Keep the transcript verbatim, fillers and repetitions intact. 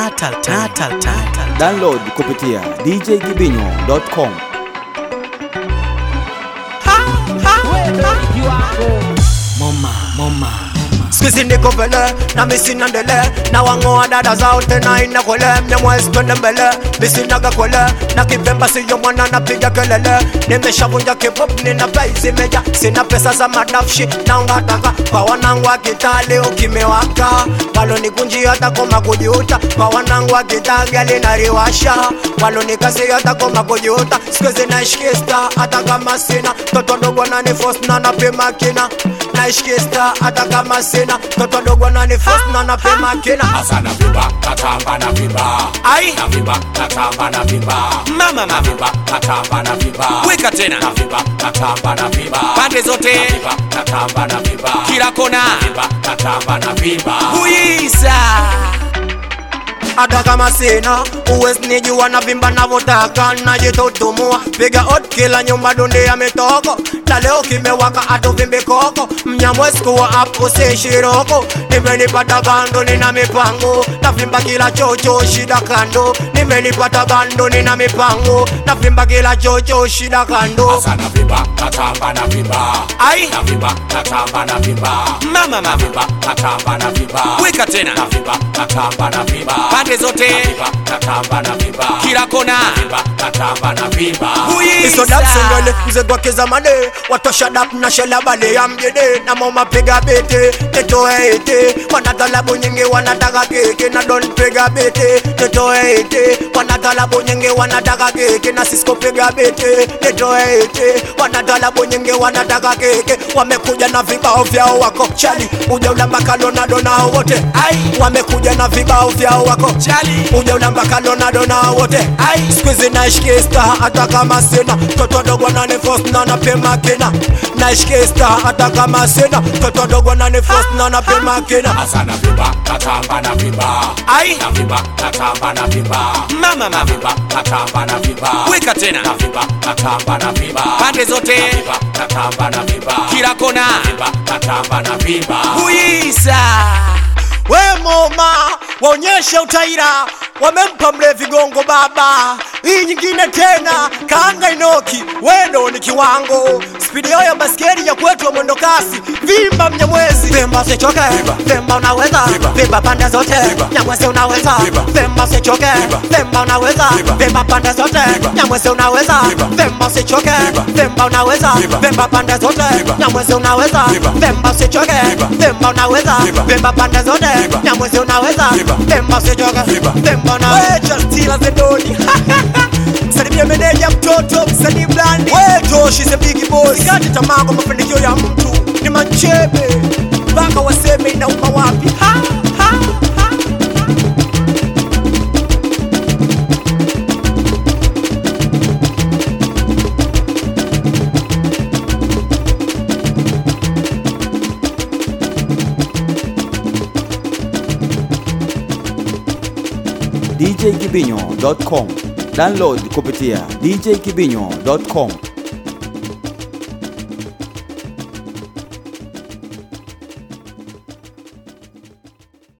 Natal Natal Natal. Download kupitia d j gibinyo dot com. Mama, mama. Squeeze niko vele, na misi nandele. Na wangoa dada zao tena ina kwele. Mnyamwezi twende mbele, misi naga kwele. Na kipemba siyo mwana napiga kelele. Nimeshavunja kipop nina paizi meja. Sina pesa za madafshi na ungataka. Kwa wanangu wa kitali ukimewaka. Walo nikunji hata koma kujuta. Kwa wanangu wa kitali alinariwasha. Walo nikasi hata koma kujuta. Squeeze na ishkista hata kama sina. Toto ndogo na nifos na napima kina. Na ishkista hata kama sina. Toto ndogo na nifos na napima kina. Asa na vimba, natamba na vimba. Ai, Na vimba, natamba na vimba. mama Na mama. vimba, natamba na vimba. Weka tena. Na vimba, natamba na vimba. Pande zote, Na vimba, natamba na vimba. kila kona. Na vimba, natamba na vimba. Buiza. Hata kama sina uwezi nijua na vimba navotaka najitotumua. Piga hot kila nyumba dundi ya mitoko. Na leo kimewaka atu vimbi koko. Mnyamwezi kuwa up usishiroko. Nimenipata bando nina mipango. Na vimba kila chocho shida kando. Nimenipata bando nina mipango. Na vimba kila chocho shida kando. Asa na vimba, natamba na vimba. Ai, Na vimba, natamba na vimba. mama Na mama. vimba, natamba na vimba. Weka tena. Na vimba, natamba na vimba. Pande zote, Na vimba, natamba na vimba. kila kona. Vimba, natamba na vimba. Iso dap singole mze kwa kizamane. Watosha dap na shela bale ya mjede. Na mama piga bete, netoe ete. Wanatalabu nyingi wanataka keke. Na don piga bete, netoe ete. Wanatalabu nyingi wanataka keke. Na Cisco piga bete, netoe ete. Wanatalabu nyingi wanataka keke. Wamekuja na vibao vyao wako chali. Uja ulamba kalonado na wote. Ai, wamekuja na vibao vyao wako Chali. uja ulamba kalonado na wote. Ai, squeeze na ishkista hata kama sina. Toto dogo na nifos na napema kina. Na ishkista hata kama sina. Toto dogo na nifos na napema kina. Asa na vimba, natamba na vimba. Ai, Na vimba, natamba na vimba. mama Na mama. vimba, natamba na vimba. Weka tena. Na vimba, natamba na vimba. Pande zote, Na vimba, natamba na vimba. kila kona. Na vimba, natamba na vimba. Buiza. We moma, waonyeshe utaira. Wamempa mlevi gongo baba. Hii nyingine tena, kaanga inoki. Wendo ni kiwango. Spidi yao ya baskeli ya kwetu wa mwendo kasi. Vimba Mnyamwezi. Vimba usichoke. Vimba unaweza. Vimba pande zote. Mnyamwezi unaweza. Vimba usichoke. Vimba unaweza. Vimba pande zote. Mnyamwezi unaweza. Vimba usichoke. Vimba unaweza. Vimba pande zote. Mnyamwezi unaweza. Vimba usichoke. Vimba unaweza. Vimba pande zote. Mnyamwezi unaweza. Vimba usichoke. Vimba unaweza. Stila Zedoni. Salimia meneja mtoto msanii blandi. We Josh is a big boy. Sikati tamaa kwa mafanikio ya mtu. Ni machebe mpaka waseme inauma wapi. Ha, ha, ha. d j gibinyo dot com. Download kupitia d j gibinyo dot com.